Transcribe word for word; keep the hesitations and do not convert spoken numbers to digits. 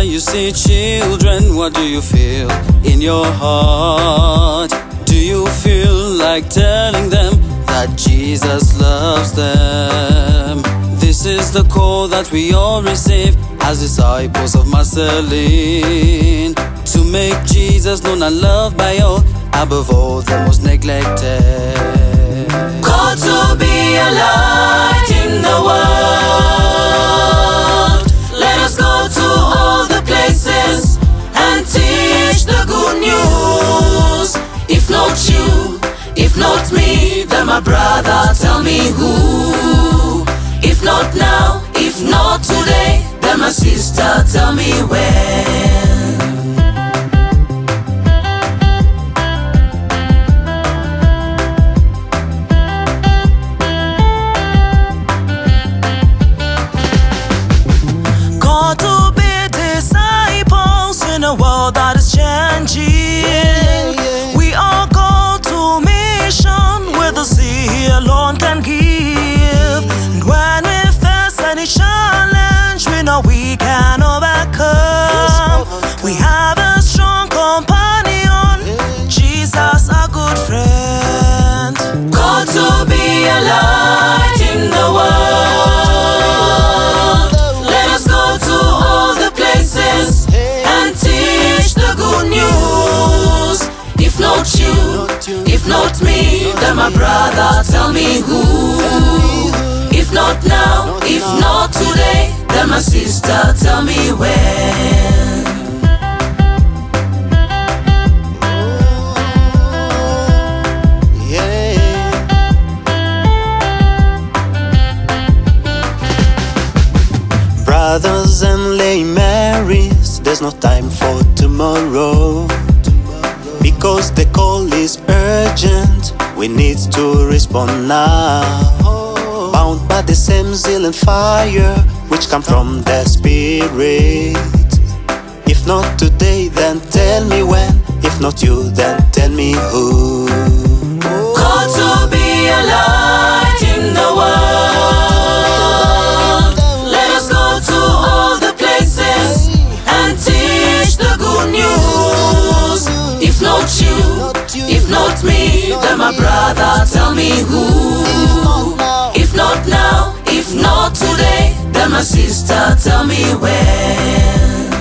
you see children, what do you feel in your heart? Do you feel like telling them that Jesus loves them? This is the call that we all receive as disciples of Marceline, to make Jesus known and loved by all, above all the most neglected. Called to be a light in the world. Let us go to all the places and teach the good news. If not you, if not me, then my brother, tell me who. If not now, if not today, then my sister, tell me when. Called to be disciples in a world that is changing. We are called to mission where the sea alone can give. And when we face any challenge, we know we can overcome. We have a strong companion, Jesus, a good friend. Called to be a light in the world. Let us go to all the places and teach the good news. If not you, if not me, then my brother, tell me who. If not now, if not today, then my sister, tell me when. Brothers and Lady Marys, there's no time for tomorrow, because the call is urgent. We need to respond now, bound by the same zeal and fire which come from the Spirit. If not today, then tell me when. If not you, then tell me who. Called to be a light in the world. Let us go to all the places and teach the good news. If not you, if not me, then my brother, tell me who. If not now, if not today, then my sister, tell me when.